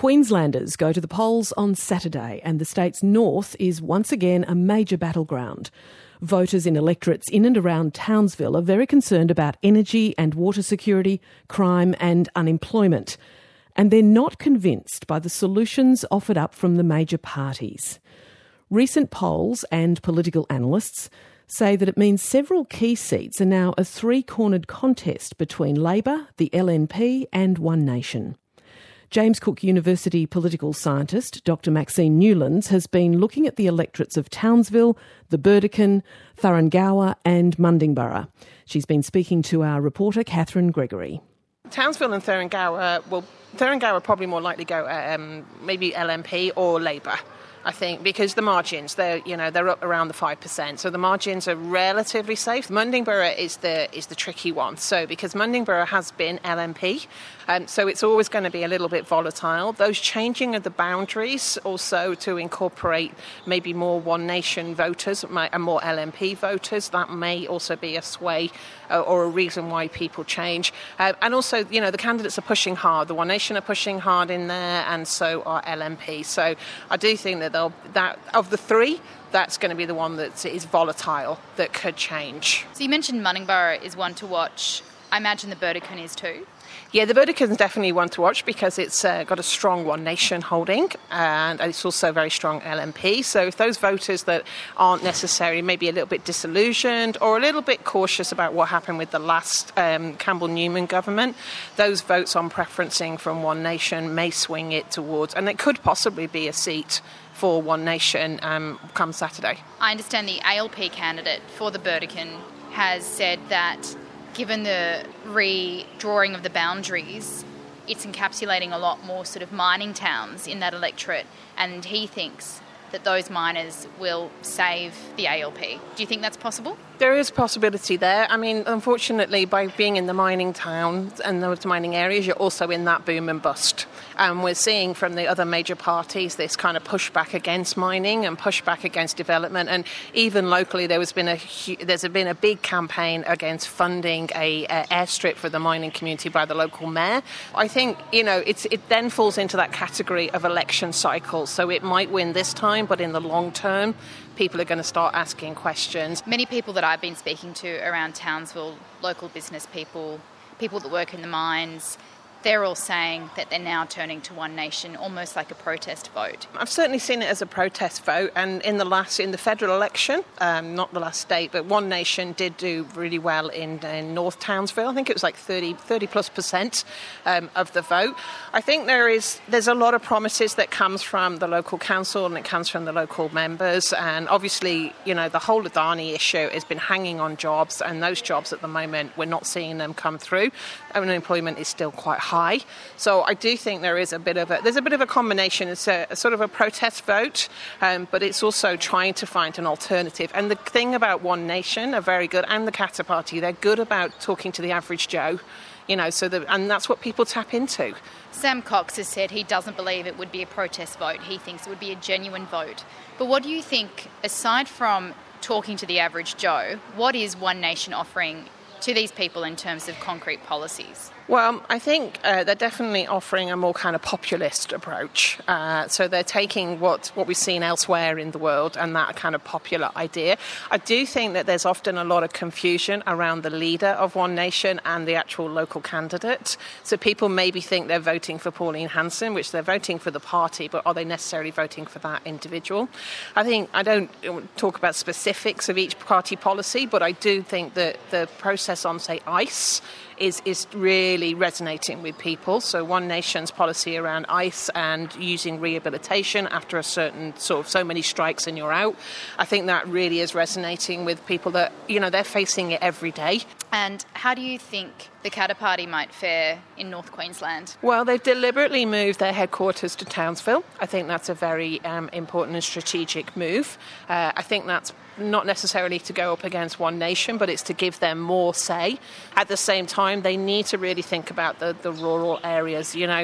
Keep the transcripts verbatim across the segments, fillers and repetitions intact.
Queenslanders go to the polls on Saturday, and the state's north is once again a major battleground. Voters in electorates in and around Townsville are very concerned about energy and water security, crime and unemployment. And they're not convinced by the solutions offered up from the major parties. Recent polls and political analysts say that it means several key seats are now a three-cornered contest between Labor, the L N P and One Nation. James Cook University political scientist Doctor Maxine Newlands has been looking at the electorates of Townsville, the Burdekin, Thuringowa and Mundingburra. She's been speaking to our reporter Catherine Gregory. Townsville and Thuringowa, well, Thuringowa probably more likely go um, maybe L N P or Labor, I think, because the margins, they're, you know, they're up around the five percent, so the margins are relatively safe. Mundingburra is the is the tricky one, so because Mundingburra has been L N P, um, so it's always going to be a little bit volatile. Those changing of the boundaries also to incorporate maybe more One Nation voters and more L N P voters, that may also be a sway uh, or a reason why people change. Uh, and also, you know, the candidates are pushing hard. The One Nation are pushing hard in there, and so are L N P. So I do think that they'll, that of the three, that's going to be the one that is volatile, that could change. So you mentioned Mundingburra is one to watch. I imagine the Burdekin is too. Yeah, the Burdekin is definitely one to watch because it's uh, got a strong One Nation holding and it's also very strong L N P. So if those voters that aren't necessarily maybe a little bit disillusioned or a little bit cautious about what happened with the last um, Campbell-Newman government, those votes on preferencing from One Nation may swing it towards, and it could possibly be a seat for One Nation um, come Saturday. I understand the A L P candidate for the Burdekin has said that given the redrawing of the boundaries, it's encapsulating a lot more sort of mining towns in that electorate, and he thinks that those miners will save the A L P. Do you think that's possible? There is possibility there. I mean, unfortunately, by being in the mining towns and those mining areas, you're also in that boom and bust. And we're seeing from the other major parties this kind of pushback against mining and pushback against development. And even locally, there has been a there's been a big campaign against funding a, a airstrip for the mining community by the local mayor. I think, you know, it's it then falls into that category of election cycle. So it might win this time, but in the long term, people are going to start asking questions. Many people that I've been speaking to around Townsville, local business people, people that work in the mines, they're all saying that they're now turning to One Nation, almost like a protest vote. I've certainly seen it as a protest vote, and in the last, in the federal election, um, not the last state, but One Nation did do really well in, in North Townsville. I think it was like thirty, thirty plus percent um, of the vote. I think there is there's a lot of promises that comes from the local council and it comes from the local members, and obviously, you know, the whole Adani issue has been hanging on jobs, and those jobs at the moment we're not seeing them come through. Unemployment is still quite high. High. So I do think there is a bit of a there's a bit of a combination. It's a, a sort of a protest vote, um, but it's also trying to find an alternative. And the thing about One Nation are very good, and the Katter Party, they're good about talking to the average Joe, you know. So that, and that's what people tap into. Sam Cox has said he doesn't believe it would be a protest vote. He thinks it would be a genuine vote. But what do you think, aside from talking to the average Joe, what is One Nation offering to these people in terms of concrete policies? Well, I think uh, they're definitely offering a more kind of populist approach. Uh, so they're taking what, what we've seen elsewhere in the world and that kind of popular idea. I do think that there's often a lot of confusion around the leader of One Nation and the actual local candidate. So people maybe think they're voting for Pauline Hanson, which they're voting for the party, but are they necessarily voting for that individual? I think I don't talk about specifics of each party policy, but I do think that the process on, say, ICE is is really resonating with people. So One Nation's policy around ICE and using rehabilitation after a certain sort of so many strikes and you're out, I think that really is resonating with people that, you know, they're facing it every day. And how do you think the Katter Party might fare in North Queensland? Well, they've deliberately moved their headquarters to Townsville. I think that's a very um, important and strategic move. Uh, I think that's not necessarily to go up against One Nation, but it's to give them more say. At the same time, they need to really think about the, the rural areas. You know,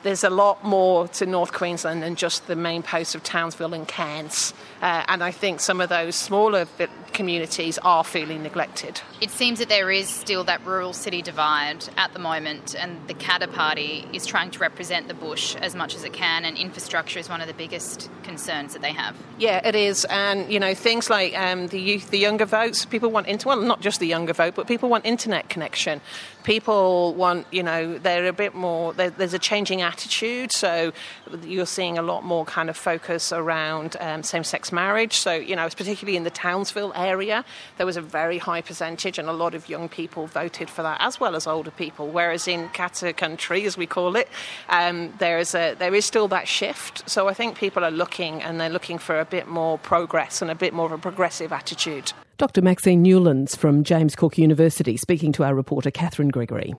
there's a lot more to North Queensland than just the main posts of Townsville and Cairns. Uh, and I think some of those smaller communities are feeling neglected. It seems that there is still that rural-city divide at the moment, and the Katter Party is trying to represent the bush as much as it can, and infrastructure is one of the biggest concerns that they have. Yeah, it is. And, you know, things like um, the youth, the younger votes, people want, inter- well, not just the younger vote, but people want internet connection. People want, you know, they're a bit more, there's a changing attitude, so you're seeing a lot more kind of focus around um, same-sex marriage. So, you know, particularly in the Townsville area, there was a very high percentage, and a lot of young people voted for that, as well as older people. Whereas in Katter country, as we call it, um, there is a there is still that shift. So I think people are looking, and they're looking for a bit more progress and a bit more of a progressive attitude. Doctor Maxine Newlands from James Cook University speaking to our reporter Catherine Gregory.